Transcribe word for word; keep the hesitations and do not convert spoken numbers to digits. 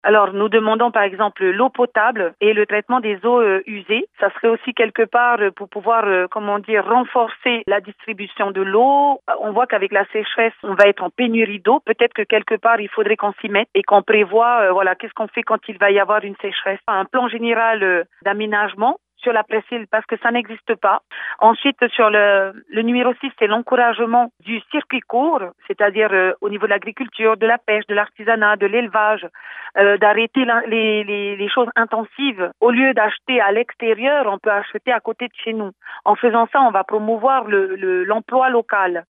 Alors, nous demandons par exemple l'eau potable et le traitement des eaux euh, usées. Ça serait aussi quelque part euh, pour pouvoir, euh, comment dire, renforcer la distribution de l'eau. Euh, On voit qu'avec la sécheresse, on va être en pénurie d'eau. Peut-être que quelque part, il faudrait qu'on s'y mette et qu'on prévoit, euh, voilà, qu'est-ce qu'on fait quand il va y avoir une sécheresse. Un plan général euh, d'aménagement sur la presqu'île parce que ça n'existe pas. Ensuite, sur le, le numéro six, c'est l'encouragement du circuit court, c'est-à-dire euh, au niveau de l'agriculture, de la pêche, de l'artisanat, de l'élevage, euh, d'arrêter la- les, les, les choses intensives. Au lieu d'acheter à l'extérieur, on peut acheter à côté de chez nous. En faisant ça, on va promouvoir le, le, l'emploi local.